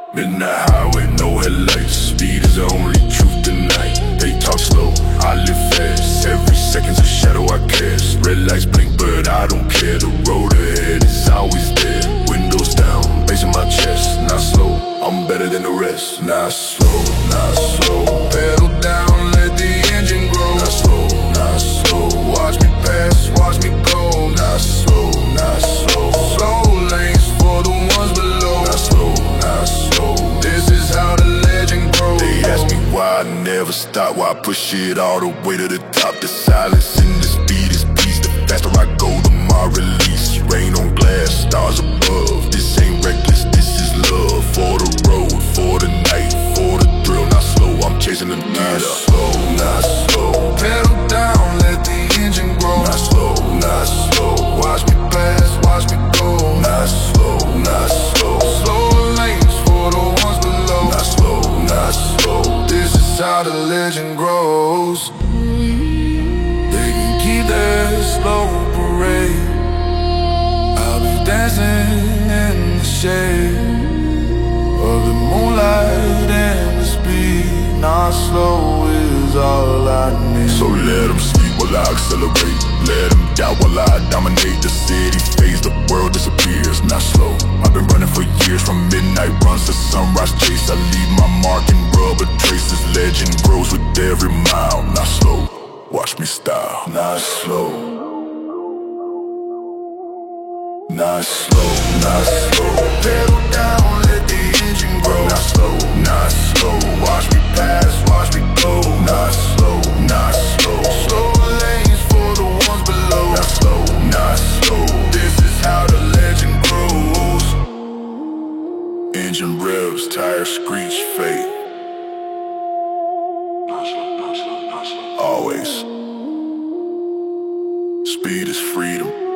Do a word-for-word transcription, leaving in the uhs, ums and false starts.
Midnight highway, no headlights. Speed is the only truth tonight. They talk slow, I live fast. Every second's a shadow I cast. Red lights blink, but I don't care. The road ahead is always there. Windows down, bass in my chest. Not slow, I'm better than the rest. Not slow, not slow. Pedal down, let the engine grow. Not slow, not slow. Watch me pass, watch me go. Not slow, not slow. Slow lanes for the ones below. Not slow, not slow. This is how the legend grows. They ask me why I never stop, why I push it all the way to the top. The silence and the speed is peace. The faster I go, the more I release. Rain on glass, stars above. This ain't reckless, this is love. For the road, for the night, for the thrill. Not slow, I'm chasing the gear. Not slow, not slow. Pedal down, let the engine grow. Not slow, not slow. Watch me pass, watch me go. Not slow, not slow. Slow lanes for the ones below. Not slow, not slow. This is how the legend grows. They can keep their slow parade. I'll be dancing in the shade of the moonlight and the speed. Not slow is all I need. So let them sleep while I accelerate. Let them doubt while I dominate. The city fades, the world disappears. Not slow, I've been running for years. From midnight runs to sunrise chase. I leave my mark in rubber traces. Legend grows with every mile. Not slow, watch me style. Not slow, not slow, not slow. Pedal down, let the engine grow. Not slow, not slow. Watch me pass, watch me go. Not slow, not slow. Slow lanes for the ones below. Not slow, not slow. This is how the legend grows. Engine revs, tires screech, fade. Always. Speed is freedom.